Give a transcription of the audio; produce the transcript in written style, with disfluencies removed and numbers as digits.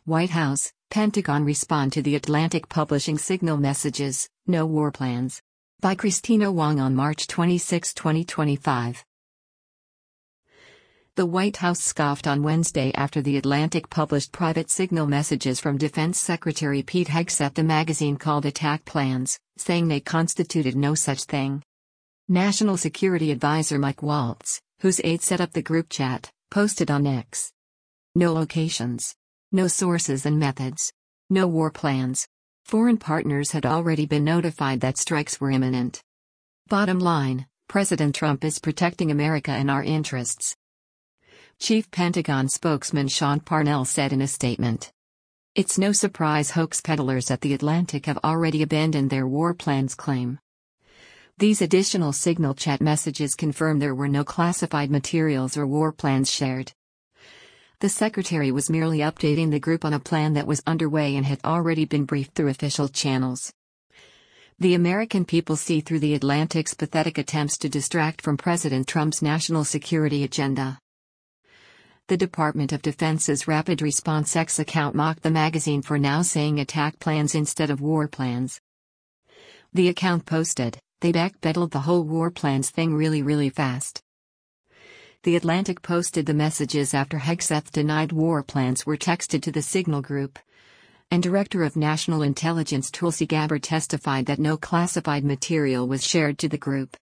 White House, Pentagon respond to the Atlantic publishing signal messages, no war plans. By Christina Wong on March 26, 2025. The White House scoffed on Wednesday after The Atlantic published private signal messages from Defense Secretary Pete Hegseth the magazine called attack plans, saying they constituted no such thing. National Security Advisor Mike Waltz, whose aide set up the group chat, posted on X. No locations. No sources and methods. No war plans. Foreign partners had already been notified that strikes were imminent. Bottom line, President Trump is protecting America and our interests. Chief Pentagon spokesman Sean Parnell said in a statement. It's no surprise hoax peddlers at The Atlantic have already abandoned their war plans claim. These additional signal chat messages confirm there were no classified materials or war plans shared. The secretary was merely updating the group on a plan that was underway and had already been briefed through official channels. The American people see through The Atlantic's pathetic attempts to distract from President Trump's national security agenda. The Department of Defense's Rapid Response X account mocked the magazine for now saying attack plans instead of war plans. The account posted, "They backpedaled the whole war plans thing really fast." The Atlantic posted the messages after Hegseth denied war plans were texted to the signal group. And Director of National Intelligence Tulsi Gabbard testified that no classified material was shared to the group.